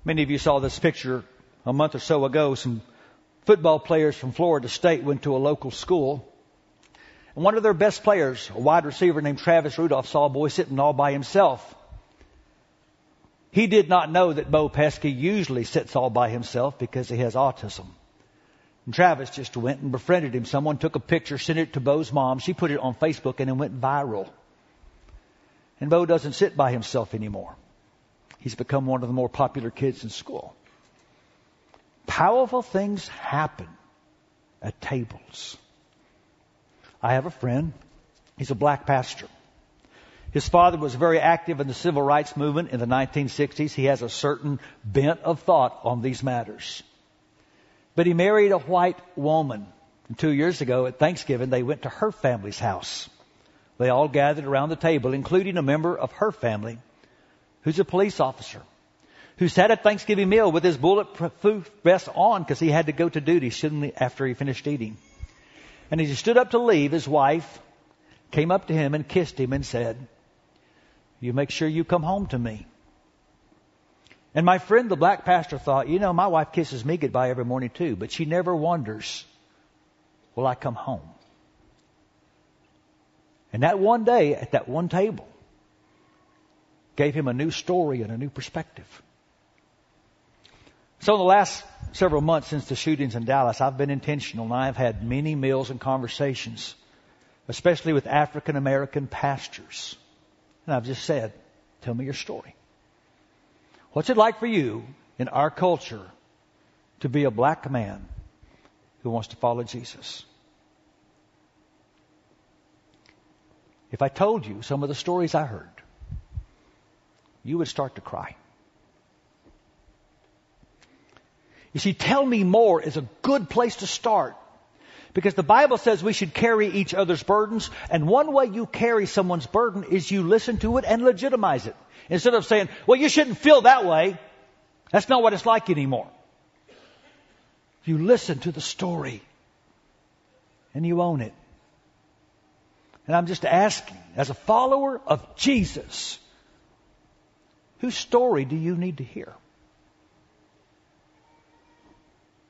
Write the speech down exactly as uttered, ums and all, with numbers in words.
Many of you saw this picture a month or so ago. Some football players from Florida State went to a local school. And one of their best players, a wide receiver named Travis Rudolph, saw a boy sitting all by himself. He did not know that Bo Pesky usually sits all by himself because he has autism. And Travis just went and befriended him. Someone took a picture, sent it to Bo's mom. She put it on Facebook and it went viral. And Bo doesn't sit by himself anymore. He's become one of the more popular kids in school. Powerful things happen at tables. I have a friend. He's a black pastor. His father was very active in the civil rights movement in the nineteen sixties. He has a certain bent of thought on these matters. But he married a white woman. And two years ago at Thanksgiving, they went to her family's house. They all gathered around the table, including a member of her family who's a police officer, who sat at Thanksgiving meal with his bulletproof vest on because he had to go to duty soon after he finished eating. And as he stood up to leave, his wife came up to him and kissed him and said, "You make sure you come home to me." And my friend, the black pastor, thought, you know, my wife kisses me goodbye every morning too, but she never wonders, will I come home? And that one day at that one table gave him a new story and a new perspective. So in the last several months since the shootings in Dallas, I've been intentional, and I've had many meals and conversations, especially with African American pastors. And I've just said, tell me your story. What's it like for you in our culture to be a black man who wants to follow Jesus? If I told you some of the stories I heard, you would start to cry. You see, Tell Me More is a good place to start, because the Bible says we should carry each other's burdens. And one way you carry someone's burden is you listen to it and legitimize it. Instead of saying, well, you shouldn't feel that way. That's not what it's like anymore. You listen to the story and you own it. And I'm just asking, as a follower of Jesus, whose story do you need to hear?